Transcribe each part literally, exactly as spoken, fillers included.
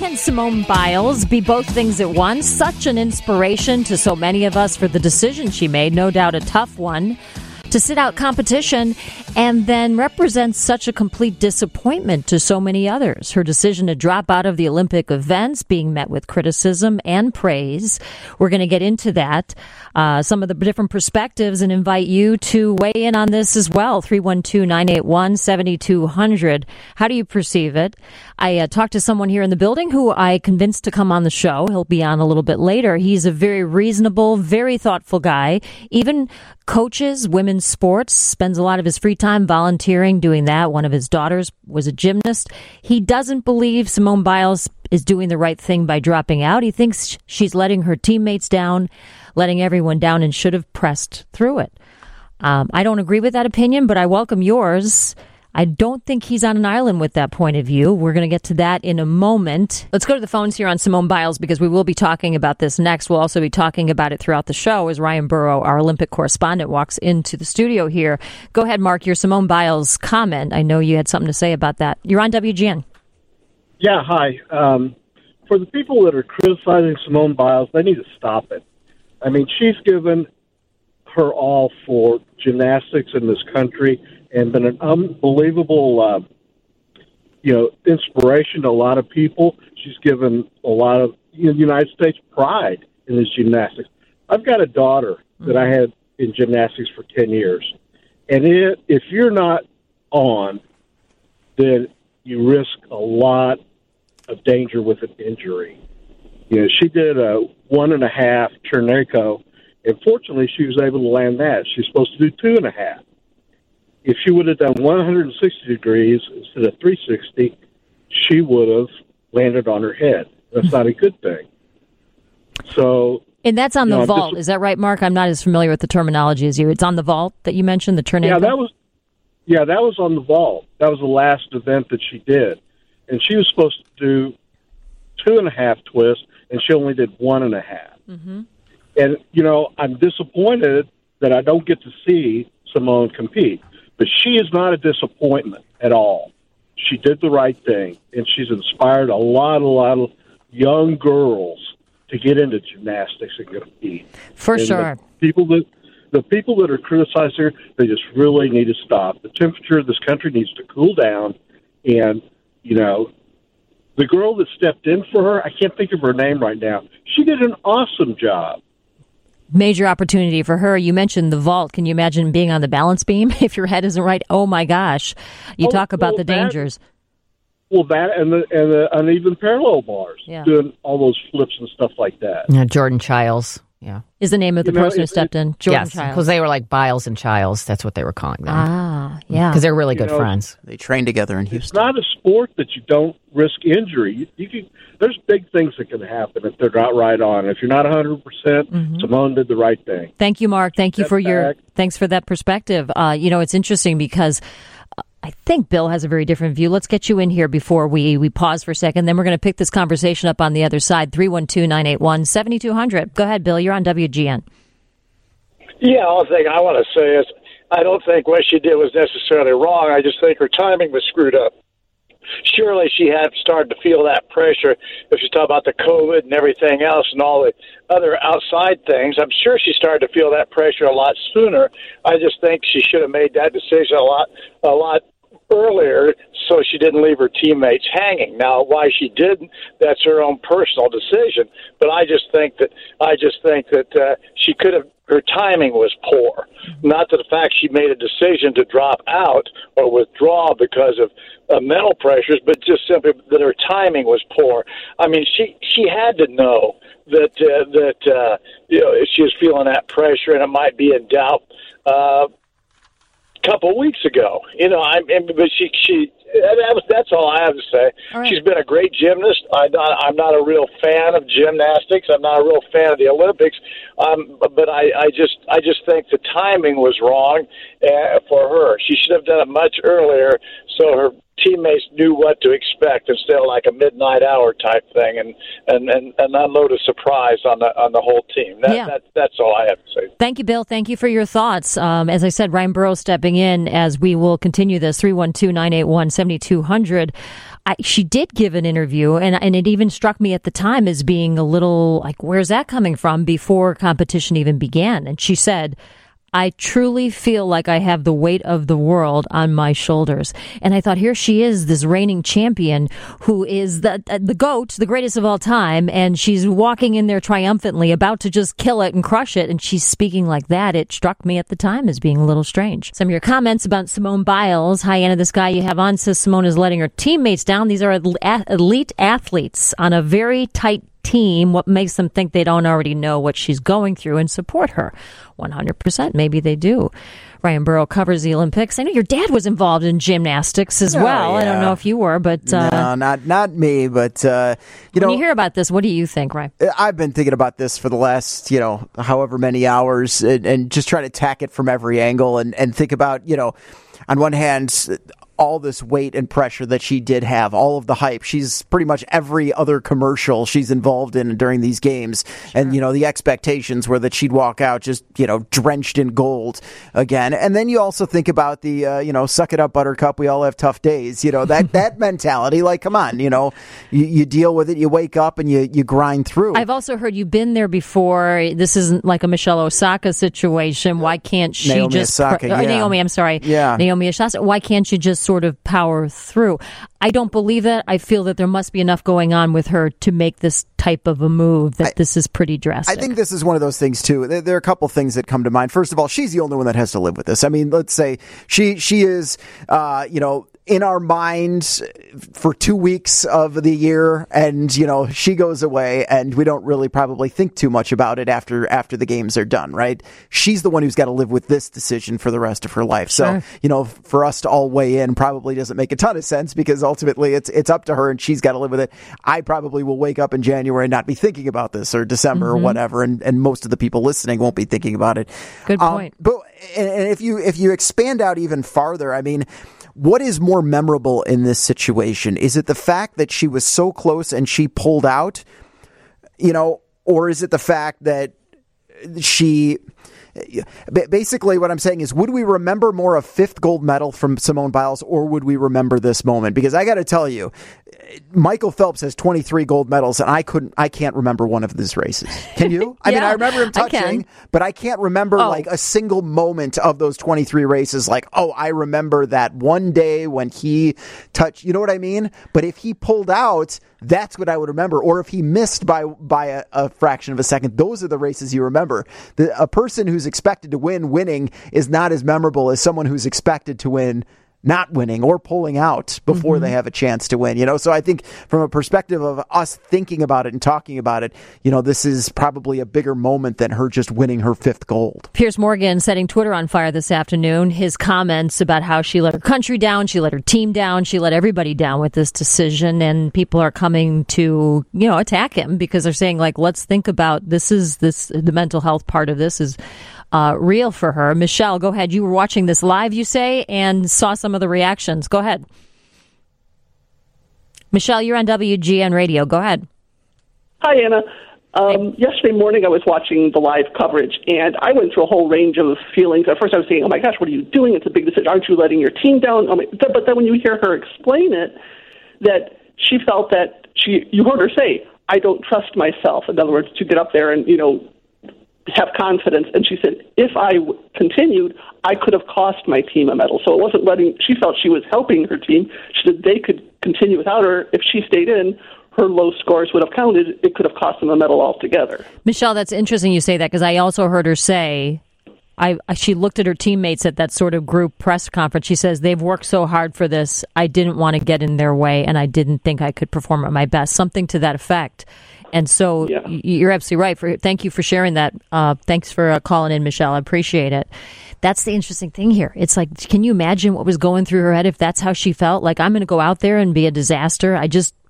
can Simone Biles be both things at once? Such an inspiration to so many of us for the decision she made, no doubt a tough one, to sit out competition, and then represents such a complete disappointment to so many others. Her decision to drop out of the Olympic events being met with criticism and praise. We're going to get into that, uh, some of the different perspectives, and invite you to weigh in on this as well. three one two, nine eight one, seven two zero zero. How do you perceive it? I uh, talked to someone here in the building who I convinced to come on the show. He'll be on a little bit later. He's a very reasonable, very thoughtful guy. Even coaches women's sports, spends a lot of his free time volunteering, doing that. One of his daughters was a gymnast. He doesn't believe Simone Biles is doing the right thing by dropping out. He thinks she's letting her teammates down, letting everyone down, and should have pressed through it. Um, I don't agree with that opinion, but I welcome yours. I don't think he's on an island with that point of view. We're going to get to that in a moment. Let's go to the phones here on Simone Biles, because we will be talking about this next. We'll also be talking about it throughout the show as Ryan Burrow, our Olympic correspondent, walks into the studio here. Go ahead, Mark, your Simone Biles comment. I know you had something to say about that. You're on W G N. Yeah, hi. Um, for the people that are criticizing Simone Biles, they need to stop it. I mean, she's given her all for gymnastics in this country and been an unbelievable, uh, you know, inspiration to a lot of people. She's given a lot of you know, the United States pride in this gymnastics. I've got a daughter that I had in gymnastics for ten years. And it, if you're not on, then you risk a lot of danger with an injury. You know, she did a one and a half Chernenko, and fortunately she was able to land that. She's supposed to do two and a half. If she would have done one hundred sixty degrees instead of three sixty, she would have landed on her head. That's not a good thing. So, and that's on the know, vault. just, Is that right, Mark? I'm not as familiar with the terminology as you. It's on the vault that you mentioned, the Chernenko? Yeah, that was, yeah, that was on the vault. That was the last event that she did. And she was supposed to do two and a half twists, and she only did one and a half. Mm-hmm. And, you know, I'm disappointed that I don't get to see Simone compete. But she is not a disappointment at all. She did the right thing, and she's inspired a lot, a lot of young girls to get into gymnastics and compete. For and sure. The people that the people that are criticizing her, they just really need to stop. The temperature of this country needs to cool down, and you know, the girl that stepped in for her, I can't think of her name right now. She did an awesome job. Major opportunity for her. You mentioned the vault. Can you imagine being on the balance beam if your head isn't right? Oh my gosh! You oh, talk about well, the that, dangers. Well, that and the and the uneven parallel bars, yeah. doing all those flips and stuff like that. Yeah, Jordan Childs. Yeah, is the name of the you know, person it, who stepped it, in. Jordan yes, Childs. because they were like Biles and Childs. That's what they were calling them. Ah, yeah, because they're really you good know, friends. They train together in Houston. It's not a sport that you don't risk injury. You, you can, there's big things that can happen if they're not right on. If you're not one hundred percent, mm-hmm. Simone did the right thing. Thank you, Mark. Thank you Step for back. your thanks for that perspective. Uh, you know, it's interesting because I think Bill has a very different view. Let's get you in here before we, we pause for a second. Then we're going to pick this conversation up on the other side. three one two, nine eight one, seven two zero zero. Go ahead, Bill. You're on W G N. Yeah, all thing I want to say is I don't think what she did was necessarily wrong. I just think her timing was screwed up. Surely she had started to feel that pressure if she's talking about the COVID and everything else and all the other outside things. I'm sure she started to feel that pressure a lot sooner. I just think she should have made that decision a lot, a lot earlier so she didn't leave her teammates hanging. Now, why she didn't, that's her own personal decision. But I just think that I just think that uh, she could have. Her timing was poor. Not that the fact she made a decision to drop out or withdraw because of uh, mental pressures, but just simply that her timing was poor. I mean, she she had to know that uh, that uh, you know she was feeling that pressure and it might be in doubt. Uh, couple of weeks ago, you know, I mean, but she, she, that was, that's all I have to say. Right. She's been a great gymnast. I not, I'm not a real fan of gymnastics. I'm not a real fan of the Olympics. Um, but I, I just, I just think the timing was wrong uh, for her. She should have done it much earlier, so her teammates knew what to expect instead of like a midnight hour type thing, and and, and, and unload a surprise on the on the whole team. That, yeah. that that's all I have to say. Thank you, Bill. Thank you for your thoughts. Um, as I said, Ryan Burrow stepping in as we will continue this. three one two, nine eight one, seven two zero zero. I, she did give an interview, and and it even struck me at the time as being a little like, where's that coming from, before competition even began. And she said, I truly feel like I have the weight of the world on my shoulders. And I thought, here she is, this reigning champion who is the the GOAT, the greatest of all time, and she's walking in there triumphantly, about to just kill it and crush it, and she's speaking like that. It struck me at the time as being a little strange. Some of your comments about Simone Biles. Hi, Anna, this guy you have on says Simone is letting her teammates down. These are elite athletes on a very tight team. What makes them think they don't already know what she's going through and support her? one hundred percent. Maybe they do. Ryan Burrow covers the Olympics. I know your dad was involved in gymnastics as oh, well. Yeah. I don't know if you were, but uh, no, not not me. But uh, you when know, you hear about this, what do you think, Ryan? I've been thinking about this for the last, you know, however many hours, and, and just try to attack it from every angle, and and think about, you know, on one hand, all this weight and pressure that she did have, all of the hype. She's pretty much every other commercial she's involved in during these games. Sure. And, you know, the expectations were that she'd walk out just, you know, drenched in gold again. And then you also think about the, uh, you know, suck it up, buttercup, we all have tough days. You know, that, that mentality, like, come on, you know, you, you deal with it, you wake up and you, you grind through. I've also heard you've been there before. This isn't like a Michelle Osaka situation. Why can't she Naomi just... Osaka, Or yeah. Naomi, I'm sorry. Yeah. Naomi Osaka. Why can't you just sort of power through? I don't believe that. I feel that there must be enough going on with her to make this type of a move, that I, this is pretty drastic. I think this is one of those things too. There, there are a couple things that come to mind. First of all, she's the only one that has to live with this. I mean, let's say she she is, uh, you know, in our minds for two weeks of the year, and you know, she goes away, and we don't really probably think too much about it after after the games are done, right? She's the one who's got to live with this decision for the rest of her life. Sure. So, you know, for us to all weigh in probably doesn't make a ton of sense, because ultimately it's it's up to her, and she's got to live with it. I probably will wake up in January and not be thinking about this, or December, mm-hmm. or whatever, and and most of the people listening won't be thinking about it. Good point. Um, but and, and if you if you expand out even farther, I mean, what is more memorable in this situation? Is it the fact that she was so close and she pulled out, you know, or is it the fact that she... Basically, what I'm saying is, would we remember more a fifth gold medal from Simone Biles, or would we remember this moment? Because I got to tell you, Michael Phelps has twenty-three gold medals, and I couldn't, I can't remember one of these races. Can you? I yeah, mean, I remember him touching, I but I can't remember oh. like a single moment of those twenty-three races. Like, oh, I remember that one day when he touched. You know what I mean? But if he pulled out, that's what I would remember. Or if he missed by by a, a fraction of a second, those are the races you remember. The, a person who's expected to win winning is not as memorable as someone who's expected to win not winning or pulling out before mm-hmm. they have a chance to win. You know, so I think from a perspective of us thinking about it and talking about it, you know, this is probably a bigger moment than her just winning her fifth gold. Piers Morgan setting Twitter on fire this afternoon. His comments about how she let her country down, she let her team down, she let everybody down with this decision, and people are coming to, you know, attack him because they're saying, like, let's think about this is this the mental health part of this is Uh, real for her. Michelle, go ahead. You were watching this live, you say, and saw some of the reactions. Go ahead. Michelle, you're on W G N Radio. Go ahead. Hi, Anna. Um, yesterday morning, I was watching the live coverage, and I went through a whole range of feelings. At first, I was saying, oh, my gosh, what are you doing? It's a big decision. Aren't you letting your team down? Oh my, but then when you hear her explain it, that she felt that she, you heard her say, I don't trust myself. In other words, to get up there and, you know, have confidence. And she said, if I w- continued, I could have cost my team a medal. So it wasn't letting, she felt she was helping her team. She said they could continue without her. If she stayed in, her low scores would have counted. It could have cost them a medal altogether. Michelle, that's interesting you say that, because I also heard her say, I, she looked at her teammates at that sort of group press conference. She says, they've worked so hard for this. I didn't want to get in their way, and I didn't think I could perform at my best. Something to that effect. And so yeah. You're absolutely right. For Thank you for sharing that. Uh, thanks for uh, calling in, Michelle. I appreciate it. That's the interesting thing here. It's like, can you imagine what was going through her head if that's how she felt? Like, I'm going to go out there and be a disaster. I just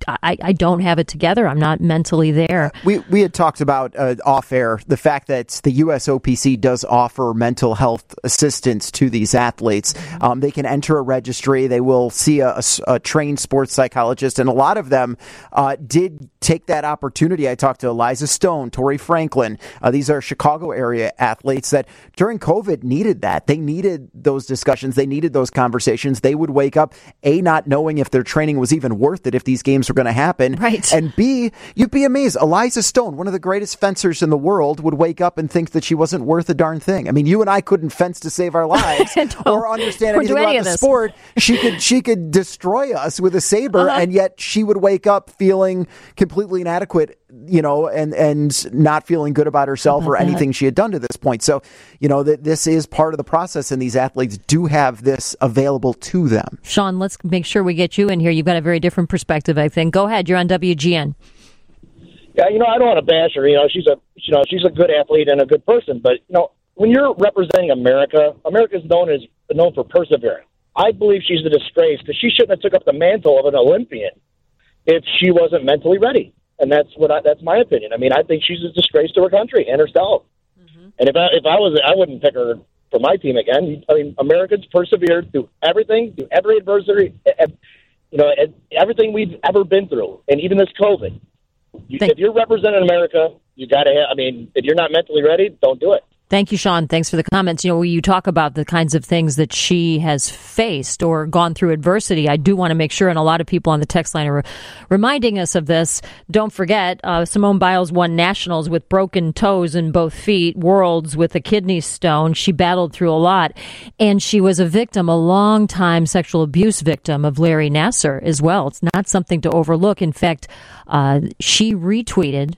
I, I don't have it together. I'm not mentally there. We we had talked about uh, off air the fact that the U S O P C does offer mental health assistance to these athletes. Um, they can enter a registry. They will see a, a, a trained sports psychologist, and a lot of them uh, did take that opportunity. I talked to Eliza Stone, Tori Franklin. Uh, these are Chicago area athletes that during COVID needed that. They needed those discussions. They needed those conversations. They would wake up, A, not knowing if their training was even worth it, if these games were going to happen. Right. And B, you'd be amazed. Eliza Stone, one of the greatest fencers in the world, would wake up and think that she wasn't worth a darn thing. I mean, you and I couldn't fence to save our lives or understand anything any about the this. sport. She could she could destroy us with a saber, uh-huh. and yet she would wake up feeling completely inadequate, you know, and, and not feeling good about herself about or that? anything she had done to this point. So, you know, that this is part of the process, and these athletes do have this available to them. Sean, let's make sure we get you in here. You've got a very different perspective, I think. Go ahead. You're on W G N. Yeah, you know, I don't want to bash her. You know, she's a you know she's a good athlete and a good person. But you know, when you're representing America, America is known as known for perseverance. I believe she's a disgrace because she shouldn't have took up the mantle of an Olympian if she wasn't mentally ready. And that's what I, that's my opinion. I mean, I think she's a disgrace to her country and herself. Mm-hmm. And if I if I was, I wouldn't pick her for my team again. I mean, Americans persevered through everything, through every adversity, you know, everything we've ever been through, and even this COVID. You, if you're representing America, you got to. I mean, if you're not mentally ready, don't do it. Thank you, Sean. Thanks for the comments. You know, when you talk about the kinds of things that she has faced or gone through adversity, I do want to make sure, and a lot of people on the text line are re- reminding us of this. Don't forget, uh, Simone Biles won nationals with broken toes in both feet, worlds with a kidney stone. She battled through a lot, and she was a victim, a long-time sexual abuse victim of Larry Nassar as well. It's not something to overlook. In fact, uh, she retweeted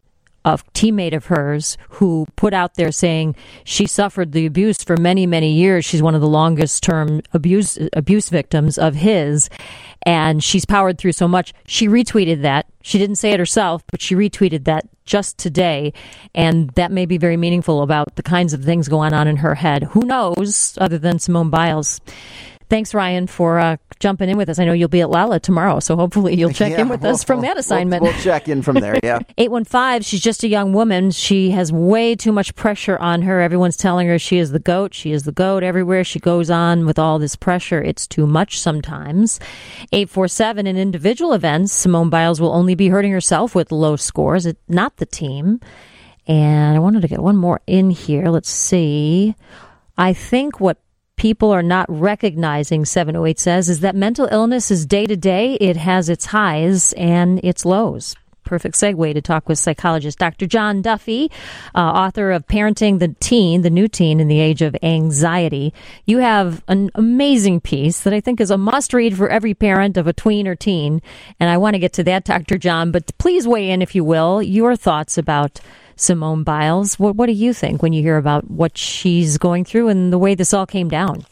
a teammate of hers who put out there saying she suffered the abuse for many, many years. She's one of the longest term abuse abuse victims of his, and she's powered through so much. She retweeted that. She didn't say it herself, but she retweeted that just today, and that may be very meaningful about the kinds of things going on in her head. Who knows, other than Simone Biles? Thanks, Ryan, for uh, jumping in with us. I know you'll be at Lala tomorrow, so hopefully you'll check yeah, in with we'll, us from we'll, that assignment. We'll, we'll check in from there, yeah. eight one five, she's just a young woman. She has way too much pressure on her. Everyone's telling her she is the GOAT. She is the GOAT everywhere she goes on with all this pressure. It's too much sometimes. eight four seven, in individual events, Simone Biles will only be hurting herself with low scores, it, not the team. And I wanted to get one more in here. Let's see. I think what people are not recognizing, seven oh eight says, is that mental illness is day to day. It has its highs and its lows. Perfect segue to talk with psychologist Doctor John Duffy, uh, author of Parenting the Teen, the New Teen in the Age of Anxiety. You have an amazing piece that I think is a must read for every parent of a tween or teen. And I want to get to that, Doctor John, but please weigh in, if you will, your thoughts about Simone Biles. What, what do you think when you hear about what she's going through and the way this all came down?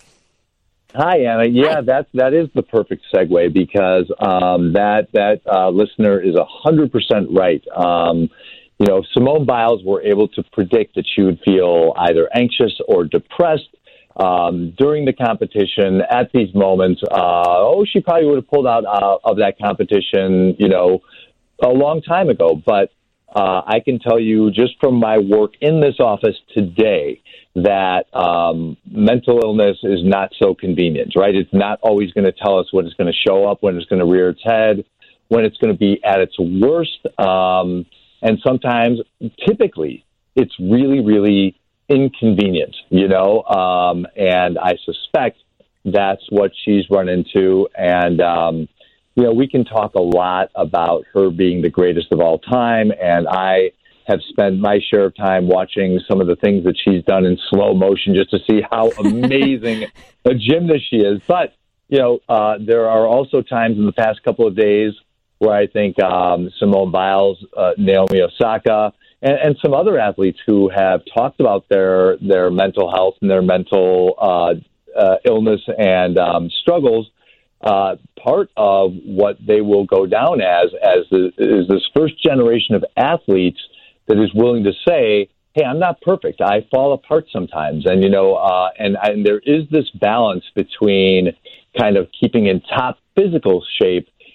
Hi, Anna. Yeah, Hi. that's that is the perfect segue because um, that that uh, listener is a hundred percent right. Um, you know, Simone Biles were able to predict that she would feel either anxious or depressed um, during the competition. At these moments, uh, oh, she probably would have pulled out uh, of that competition, you know, a long time ago, but. Uh, I can tell you just from my work in this office today that um, mental illness is not so convenient, right? It's not always going to tell us when it's going to show up, when it's going to rear its head, when it's going to be at its worst. Um, and sometimes, typically, it's really, really inconvenient, you know? Um, and I suspect that's what she's run into. And, um, you know, we can talk a lot about her being the greatest of all time, and I have spent my share of time watching some of the things that she's done in slow motion just to see how amazing a gymnast she is. But, you know, uh, there are also times in the past couple of days where I think um, Simone Biles, uh, Naomi Osaka, and, and some other athletes who have talked about their, their mental health and their mental uh, uh, illness and um, struggles. Uh, part of what they will go down as as the, is this first generation of athletes that is willing to say, "Hey, I'm not perfect. I fall apart sometimes," and you know, uh, and, and there is this balance between kind of keeping in top physical shape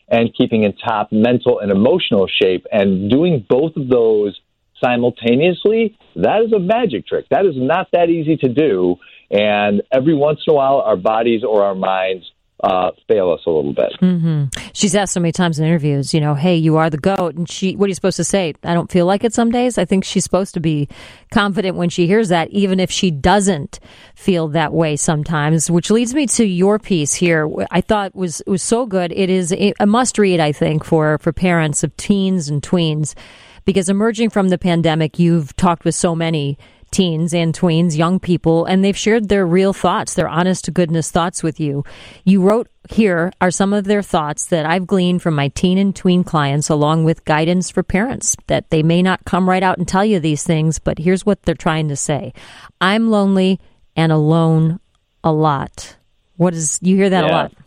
and keeping in top mental and emotional shape. And doing both of those simultaneously, that is a magic trick. That is not that easy to do. And every once in a while, our bodies or our minds uh, fail us a little bit. Mm-hmm. She's asked so many times in interviews, you know, hey, you are the GOAT. And she, what are you supposed to say? I don't feel like it some days. I think she's supposed to be confident when she hears that, even if she doesn't feel that way sometimes, which leads me to your piece here. I thought was was so good. It is a must read, I think, for, for parents of teens and tweens, because emerging from the pandemic, you've talked with so many teens and tweens, young people, and they've shared their real thoughts, their honest to goodness thoughts with you. You wrote, here are some of their thoughts that I've gleaned from my teen and tween clients, along with guidance for parents, that they may not come right out and tell you these things, but here's what they're trying to say. I'm lonely and alone a lot. What is, you hear that yeah. a lot.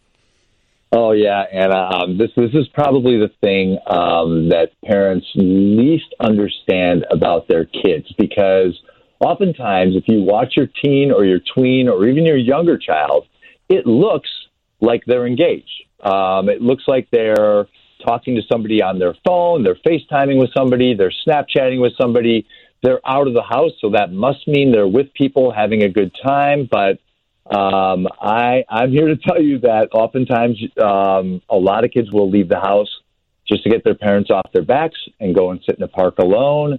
Oh, yeah, and um, this this is probably the thing um, that parents least understand about their kids, because oftentimes if you watch your teen or your tween or even your younger child, it looks like they're engaged. Um, it looks like they're talking to somebody on their phone, they're FaceTiming with somebody, they're Snapchatting with somebody, they're out of the house, so that must mean they're with people having a good time, but Um, I, I'm here to tell you that oftentimes um, a lot of kids will leave the house just to get their parents off their backs and go and sit in a park alone.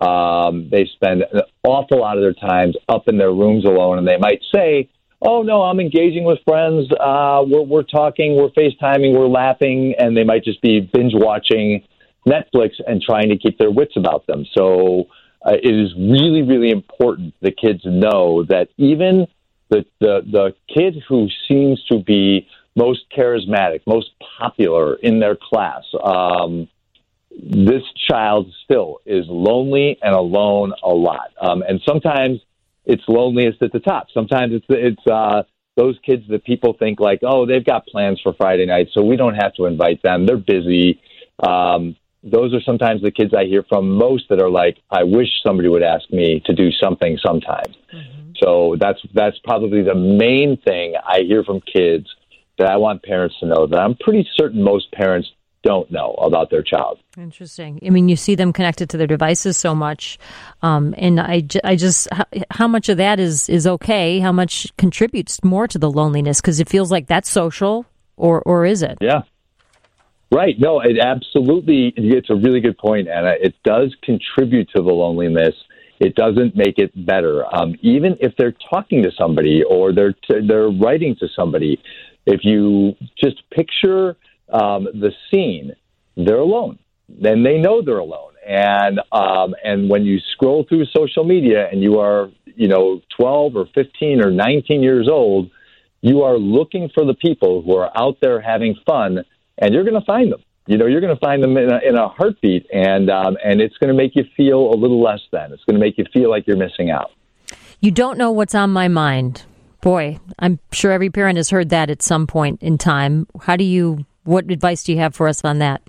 Um, they spend an awful lot of their times up in their rooms alone, and they might say, oh, no, I'm engaging with friends. Uh, we're, we're talking, we're FaceTiming, we're laughing, and they might just be binge watching Netflix and trying to keep their wits about them. So uh, it is really, really important the kids know that even The, the the kid who seems to be most charismatic, most popular in their class, um, this child still is lonely and alone a lot. Um, and sometimes it's loneliest at the top. Sometimes it's it's uh, those kids that people think like, oh, they've got plans for Friday night, so we don't have to invite them. They're busy. Um, those are sometimes the kids I hear from most that are like, I wish somebody would ask me to do something sometime. Mm-hmm. So that's that's probably the main thing I hear from kids that I want parents to know, that I'm pretty certain most parents don't know about their child. Interesting. I mean, you see them connected to their devices so much. Um, and I, I just, how, how much of that is, is okay? How much contributes more to the loneliness? Because it feels like that's social, or, or is it? Yeah. Right. No, it absolutely, it's a really good point, Anna. It does contribute to the loneliness. It doesn't make it better. Um, even if they're talking to somebody or they're t- they're writing to somebody, if you just picture um, the scene, they're alone. Then they know they're alone. And um, and when you scroll through social media and you are, you know, twelve or fifteen or nineteen years old, you are looking for the people who are out there having fun, and you're going to find them. You know, you're going to find them in a, in a heartbeat, and um, and it's going to make you feel a little less than. It's going to make you feel like you're missing out. You don't know what's on my mind. Boy, I'm sure every parent has heard that at some point in time. How do you, what advice do you have for us on that?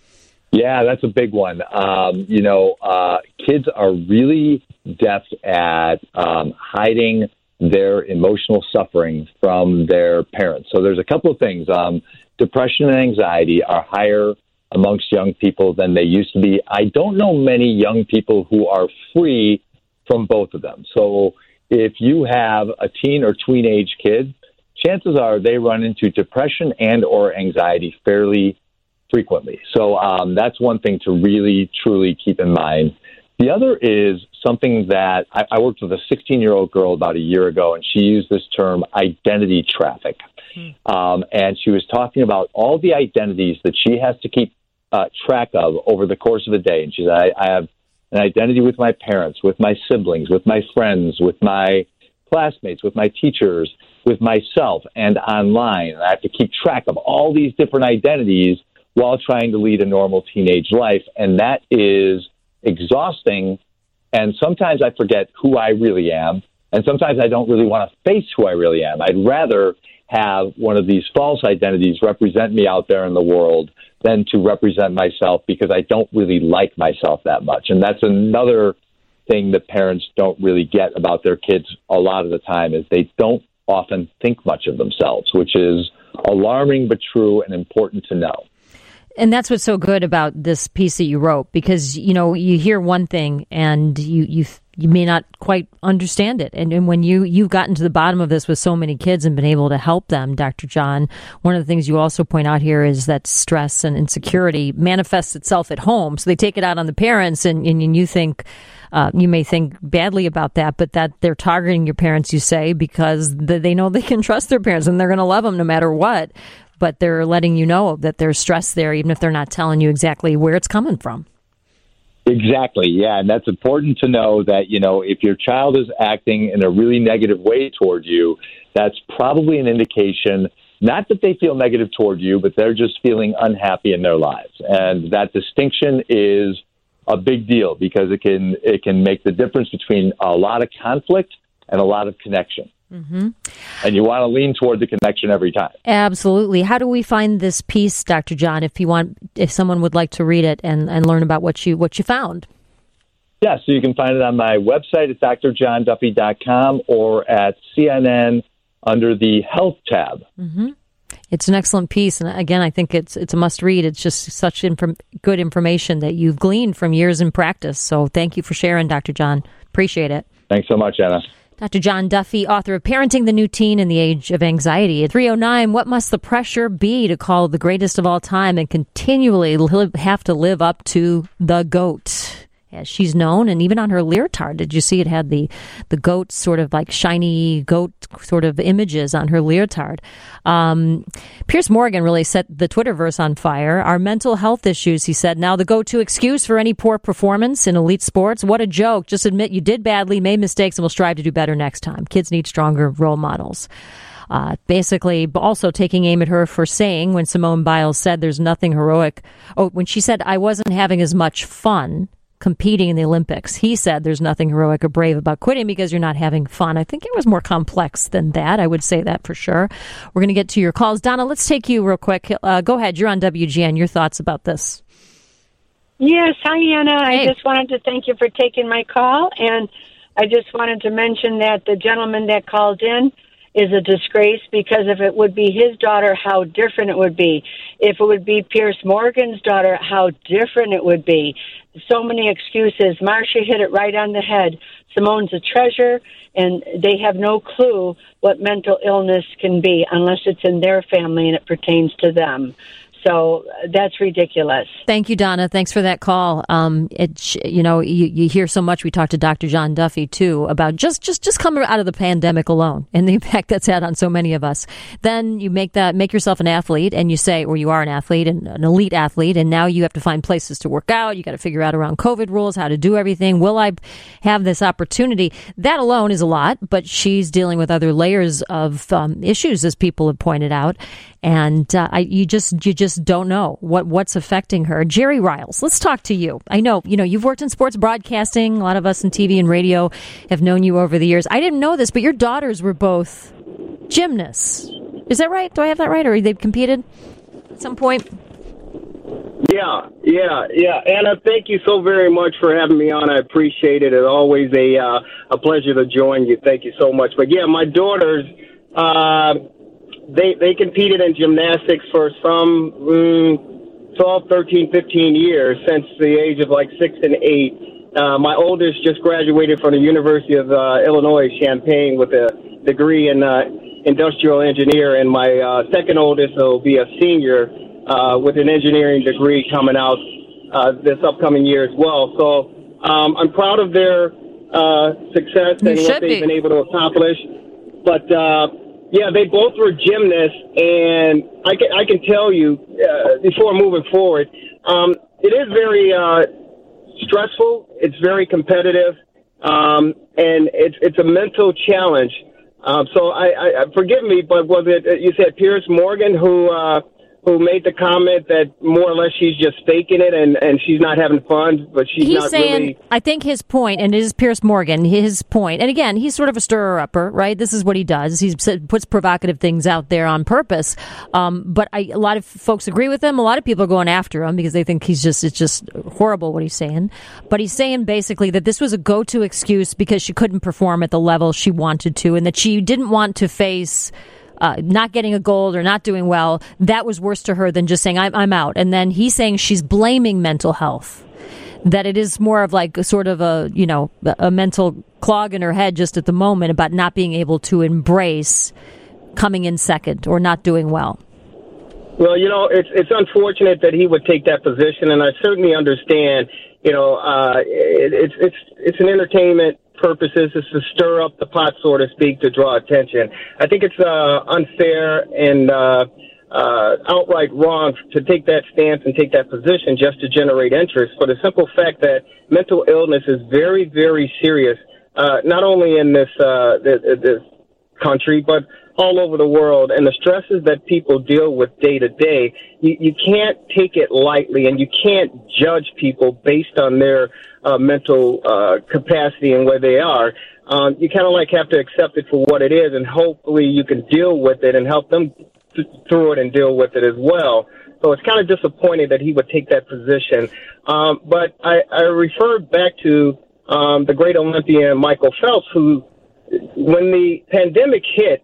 Yeah, that's a big one. Um, you know, uh, kids are really deft at um, hiding their emotional suffering from their parents. So there's a couple of things. Um, depression and anxiety are higher amongst young people than they used to be. I don't know many young people who are free from both of them. So if you have a teen or tween age kid, chances are they run into depression and or anxiety fairly frequently. So um, that's one thing to really, truly keep in mind. The other is something that I, I worked with a sixteen-year-old girl about a year ago, and she used this term identity traffic. Hmm. Um, and she was talking about all the identities that she has to keep uh, track of over the course of a day. And she said, I, I have an identity with my parents, with my siblings, with my friends, with my classmates, with my teachers, with myself, and online. And I have to keep track of all these different identities while trying to lead a normal teenage life. And that is exhausting. And sometimes I forget who I really am. And sometimes I don't really want to face who I really am. I'd rather have one of these false identities represent me out there in the world than to represent myself, because I don't really like myself that much. And that's another thing that parents don't really get about their kids a lot of the time, is they don't often think much of themselves, which is alarming but true and important to know. And that's what's so good about this piece that you wrote, because, you know, you hear one thing and you you you may not quite understand it. And, and when you, you've gotten to the bottom of this with so many kids and been able to help them, Doctor John, one of the things you also point out here is that stress and insecurity manifests itself at home. So they take it out on the parents, and, and, and you think, uh, you may think badly about that, but that they're targeting your parents, you say, because they know they can trust their parents and they're going to love them no matter what. But they're letting you know that there's stress there, even if they're not telling you exactly where it's coming from. Exactly, yeah, and that's important to know that, you know, if your child is acting in a really negative way toward you, that's probably an indication, not that they feel negative toward you, but they're just feeling unhappy in their lives. And that distinction is a big deal, because it can it can make the difference between a lot of conflict and a lot of connection. Mm-hmm. And you want to lean toward the connection every time. Absolutely. How do we find this piece, Doctor John, if you want, if someone would like to read it and, and learn about what you what you found? Yeah, so you can find it on my website at d r john duffy dot com or at C N N under the Health tab. Mm-hmm. It's an excellent piece, and again, I think it's it's a must read. It's just such inform- good information that you've gleaned from years in practice. So thank you for sharing, Doctor John. Appreciate it. Thanks so much, Anna. Doctor John Duffy, author of Parenting the New Teen in the Age of Anxiety. At three oh nine, what must the pressure be to call the greatest of all time and continually li- have to live up to the GOAT, as she's known? And even on her leotard, did you see it had the, the goat sort of like shiny goat sort of images on her leotard? Um, Piers Morgan really set the Twitterverse on fire. Our mental health issues, he said, now the go-to excuse for any poor performance in elite sports. What a joke. Just admit you did badly, made mistakes, and will strive to do better next time. Kids need stronger role models. Uh, basically, also taking aim at her for saying, when Simone Biles said there's nothing heroic, oh, when she said I wasn't having as much fun competing in the Olympics, he said there's nothing heroic or brave about quitting because you're not having fun. I think it was more complex than that. I would say that for sure. We're going to get to your calls. Donna, let's take you real quick. Uh, go ahead. You're on W G N. Your thoughts about this? Yes. Hi, Anna. Hey. I just wanted to thank you for taking my call. And I just wanted to mention that the gentleman that called in is a disgrace, because if it would be his daughter, how different it would be. If it would be Piers Morgan's daughter, how different it would be. So many excuses. Marcia hit it right on the head. Simone's a treasure, and they have no clue what mental illness can be unless it's in their family and it pertains to them. So that's ridiculous. Thank you, Donna. Thanks for that call. Um, it, you know, you, you hear so much. We talked to Doctor John Duffy, too, about just, just, just coming out of the pandemic alone and the impact that's had on so many of us. Then you make that, make yourself an athlete, and you say, or you are an athlete, and an elite athlete, and now you have to find places to work out. You got to figure out around COVID rules, how to do everything. Will I have this opportunity? That alone is a lot, but she's dealing with other layers of um, issues, as people have pointed out. And uh, I, you just you just don't know what, what's affecting her. Jerry Riles, let's talk to you. I know, you know, you've worked in sports broadcasting. A lot of us in T V and radio have known you over the years. I didn't know this, but your daughters were both gymnasts. Is that right? Do I have that right? Or they competed at some point? Yeah, yeah, yeah. Anna, thank you so very much for having me on. I appreciate it. It's always a uh, a pleasure to join you. Thank you so much. But yeah, my daughters, uh, they they competed in gymnastics for some mm, twelve, thirteen, fifteen years, since the age of like six and eight. Uh, my oldest just graduated from the University of uh, Illinois, Champaign, with a degree in uh, industrial engineer, and my uh, second oldest will be a senior uh, with an engineering degree coming out uh, this upcoming year as well. So um, I'm proud of their uh, success and what they've been able to accomplish. But uh, yeah, they both were gymnasts, and I can I can tell you uh, before moving forward, um, it is very uh, stressful. It's very competitive, um, and it's it's a mental challenge. Um, so I, I forgive me, but was it you said Piers Morgan who uh, who made the comment that more or less she's just faking it and, and she's not having fun, but she's he's not saying, really. I think his point, and it is Piers Morgan, his point, and again, he's sort of a stirrer-upper, right? This is what he does. He puts provocative things out there on purpose. Um, but I, a lot of folks agree with him. A lot of people are going after him because they think he's just, it's just horrible what he's saying. But he's saying basically that this was a go-to excuse because she couldn't perform at the level she wanted to, and that she didn't want to face uh, not getting a gold or not doing well, that was worse to her than just saying, I'm, I'm out. And then he's saying she's blaming mental health, that it is more of like a sort of a, you know, a mental clog in her head just at the moment about not being able to embrace coming in second or not doing well. Well, you know, it's it's unfortunate that he would take that position, and I certainly understand. You know, uh, it, it's it's it's an entertainment purposes. It's to stir up the pot, so to speak, to draw attention. I think it's uh, unfair and uh, uh, outright wrong to take that stance and take that position just to generate interest, for the simple fact that mental illness is very, very serious, uh, not only in this uh, this, this country, but all over the world, and the stresses that people deal with day to day, you, you can't take it lightly, and you can't judge people based on their uh, mental uh, capacity and where they are. Um, you kind of like have to accept it for what it is, and hopefully you can deal with it and help them th- through it and deal with it as well. So it's kind of disappointing that he would take that position. Um, but I, I refer back to um, the great Olympian Michael Phelps, who, when the pandemic hit,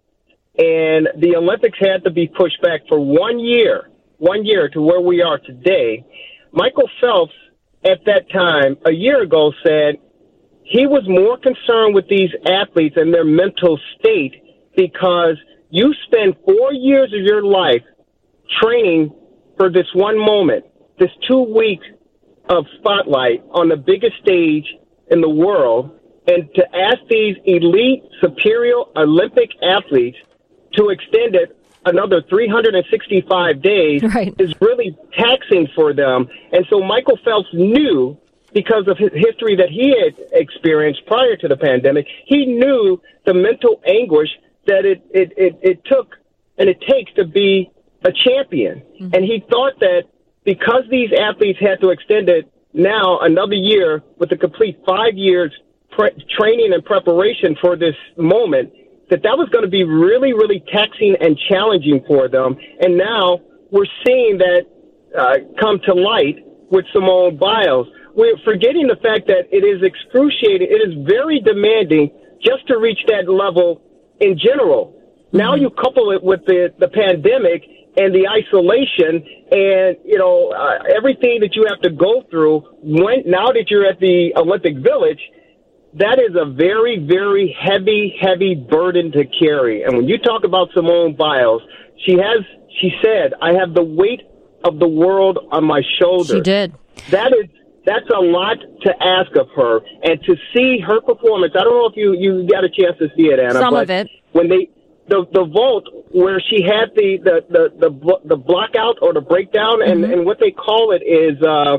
and the Olympics had to be pushed back for one year, one year to where we are today. Michael Phelps, at that time, a year ago, said he was more concerned with these athletes and their mental state, because you spend four years of your life training for this one moment, this two weeks of spotlight on the biggest stage in the world, and to ask these elite, superior Olympic athletes to extend it another three hundred sixty-five days right. is really taxing for them. And so Michael Phelps knew, because of his history that he had experienced prior to the pandemic, he knew the mental anguish that it, it, it, it took and it takes to be a champion. Mm-hmm. And he thought that because these athletes had to extend it now another year with a complete five years pre- training and preparation for this moment, that that was going to be really, really taxing and challenging for them. And now we're seeing that uh, come to light with Simone Biles. We're forgetting the fact that it is excruciating. It is very demanding just to reach that level in general. Mm-hmm. Now you couple it with the, the pandemic and the isolation and, you know, uh, everything that you have to go through when, now that you're at the Olympic Village. That is a very, very heavy, heavy burden to carry. And when you talk about Simone Biles, she has, she said, I have the weight of the world on my shoulders. She did. That is, that's a lot to ask of her. And to see her performance, I don't know if you, you got a chance to see it, Anna. Some but of it. When they, the, the vault where she had the, the, the, the, the block out or the breakdown, mm-hmm. and, and what they call it is, uh,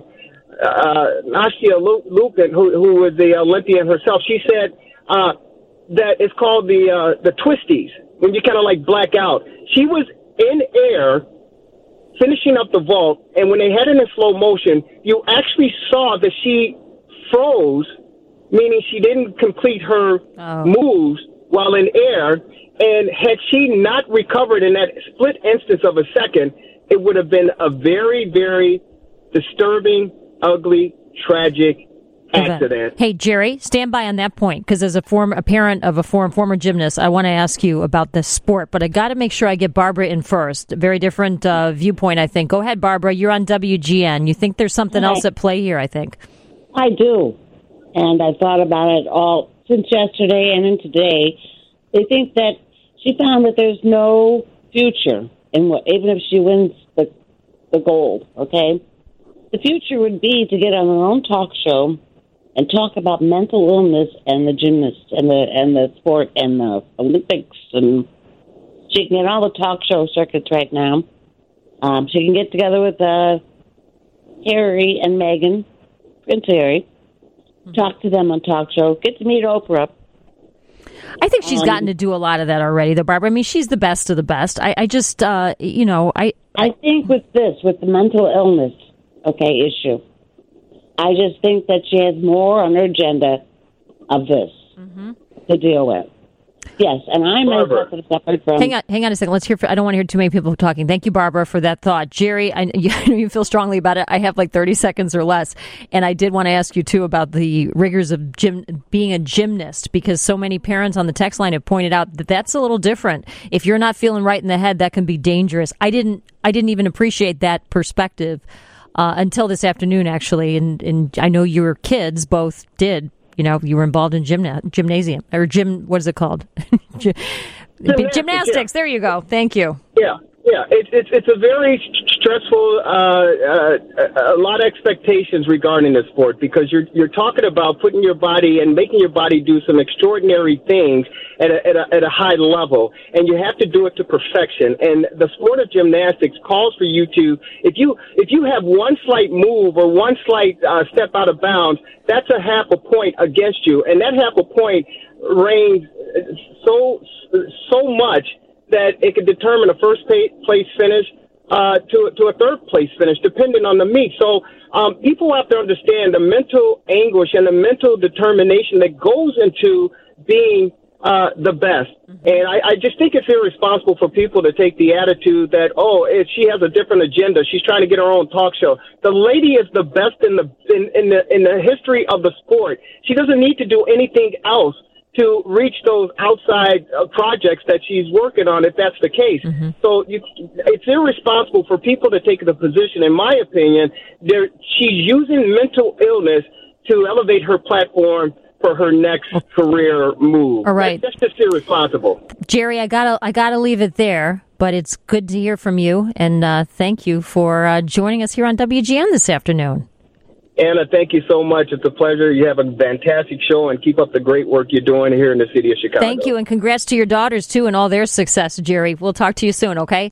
Uh, Nastia Liukin, who, who was the Olympian herself, she said uh, that it's called the uh, the twisties, when you kind of like black out. She was in air finishing up the vault, and when they had it in slow motion, you actually saw that she froze, meaning she didn't complete her oh. moves while in air. And had she not recovered in that split instance of a second, it would have been a very, very disturbing, ugly, tragic accident. Hey, Jerry, stand by on that point, because as a former a parent of a former former gymnast, I want to ask you about this sport, but I got to make sure I get Barbara in first. A very different uh, viewpoint, I think. Go ahead, Barbara. You're on W G N. You think there's something else at play here? I think. I do, and I thought about it all since yesterday and in today. They think that she found that there's no future in what, even if she wins the the gold. Okay. The future would be to get on her own talk show and talk about mental illness and the gymnasts and the and the sport and the Olympics, and she can get all the talk show circuits right now. Um, she can get together with uh, Harry and Meghan, Prince Harry, talk to them on talk show, get to meet Oprah. I think she's um, gotten to do a lot of that already, though, Barbara. I mean, she's the best of the best. I, I just, uh, you know, I, I think with this, with the mental illness, okay, issue, I just think that she has more on her agenda of this mm-hmm. to deal with. Yes, and I myself have suffered from. Hang on, hang on a second. Let's hear. For, I don't want to hear too many people talking. Thank you, Barbara, for that thought. Jerry, I, you, you feel strongly about it. I have like thirty seconds or less, and I did want to ask you too about the rigors of gym, being a gymnast, because so many parents on the text line have pointed out that that's a little different. If you're not feeling right in the head, that can be dangerous. I didn't. I didn't even appreciate that perspective uh, until this afternoon, actually, and and I know your kids both did. You know, you were involved in gymna- gymnasium or gym. What is it called? Gymnastics. Gymnastics. Yeah. There you go. Thank you. Yeah, yeah. It's it's it's a very stressful, uh, uh, a lot of expectations regarding the sport, because you're you're talking about putting your body and making your body do some extraordinary things at a, at a at a high level, and you have to do it to perfection. And the sport of gymnastics calls for you to, if you if you have one slight move or one slight uh, step out of bounds, that's a half a point against you, and that half a point reigns so so much that it could determine a first place finish uh, to to a third place finish, depending on the meet. So um, people have to understand the mental anguish and the mental determination that goes into being uh, the best. And I, I just think it's irresponsible for people to take the attitude that, oh, if she has a different agenda, she's trying to get her own talk show. The lady is the best in the in, in the in the history of the sport. She doesn't need to do anything else to reach those outside uh, projects that she's working on, if that's the case. Mm-hmm. So you, it's irresponsible for people to take the position, in my opinion, she's using mental illness to elevate her platform for her next career move. All right. That's, that's just irresponsible. Jerry, I gotta, I gotta leave it there, but it's good to hear from you, and uh, thank you for uh, joining us here on W G N this afternoon. Anna, thank you so much. It's a pleasure. You have a fantastic show, and keep up the great work you're doing here in the city of Chicago. Thank you, and congrats to your daughters, too, and all their success, Jerry. We'll talk to you soon, okay?